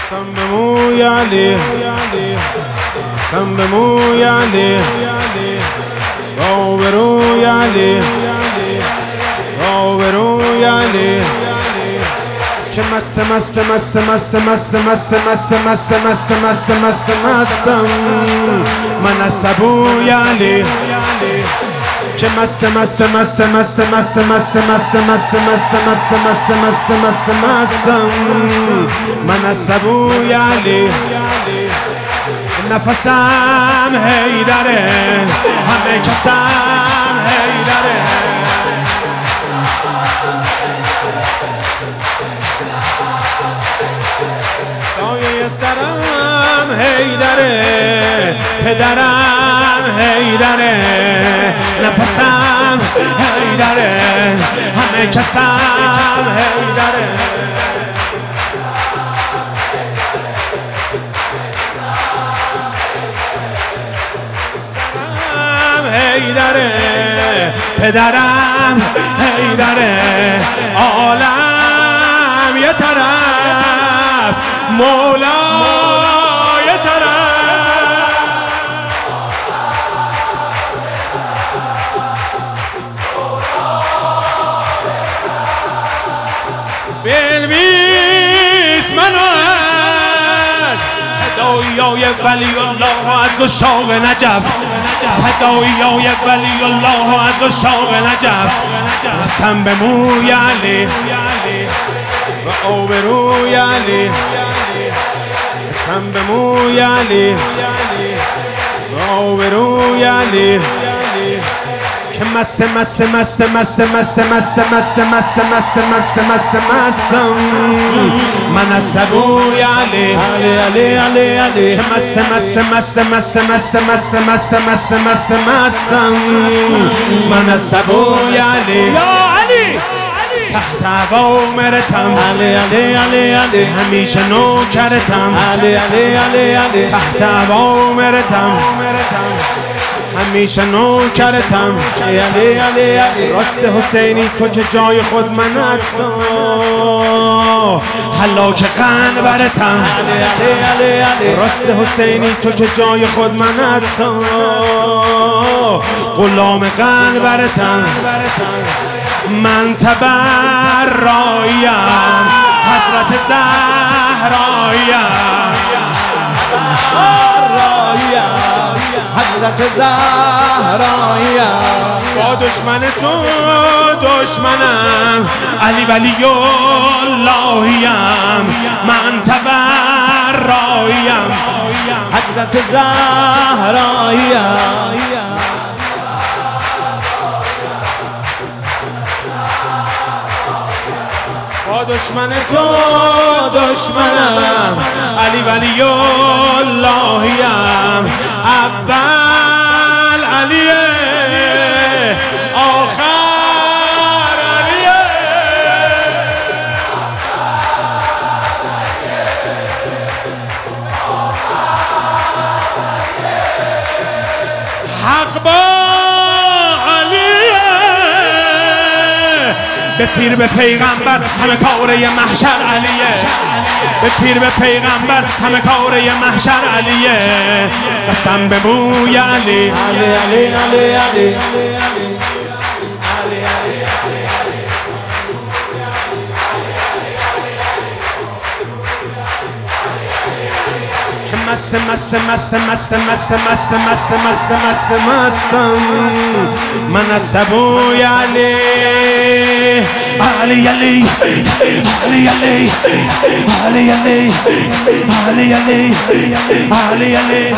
قسم به موی علی، قسم به موی علی، آبروی علی، آبروی علی، که مست مست مست مست مست مست مست مست مست مست مست مستم من از سبوی علی، که مست مست مست مست مست مست مست مست مست مست مست مست مست مستم من از سبوی علی، نفسم هیدره، همه کسم هیدره، سایه سرم هیدره، پدرم هیدره، نفسم هیدره، همه کسم هیدره، سرم هیدره، پدرم هیدره، عالم یه طرف، مولا یه طرف، بنویس منو از هدایای ولی الله از عشاق نجف، هدایای ولی الله از عشاق نجف، قسم به موی علی و آبروی علی، قسم به موی علی و آبروی علی، که مست مست مست مست مست مست مست مست مست مست مست مستم من از سبوی علی، که مست مست مست مست مست مست مست مست مست مستم من از سبوی علی، تحت اوامرتم همیشه نوکرتم، تحت اوامرتم همیشه نوکرتم، راست حسینی تو که جای خود منت، هلاک قنبرتم، راست حسینی تو که جای خود منت، غلام قنبرتم، من تبراییم حضرت زهراییم، حضرت زهراییم، با دشمن تو دشمنم، علی ولی اللهیم، من تبراییم حضرت زهراییم، با دشمن تو دشمنم، علی ولی اللهیم، اول علیه آخر علیه، حق با به پیر به پیغمبر همه کاره محشر علیه، به پیر به پیغمبر همه کاره محشر علیه، قسم به موی علی، که مست مست مست مست مست مست مست مست مست مستم من از سبوی علی، علی علی علی علی علی علی علی علی علی علی،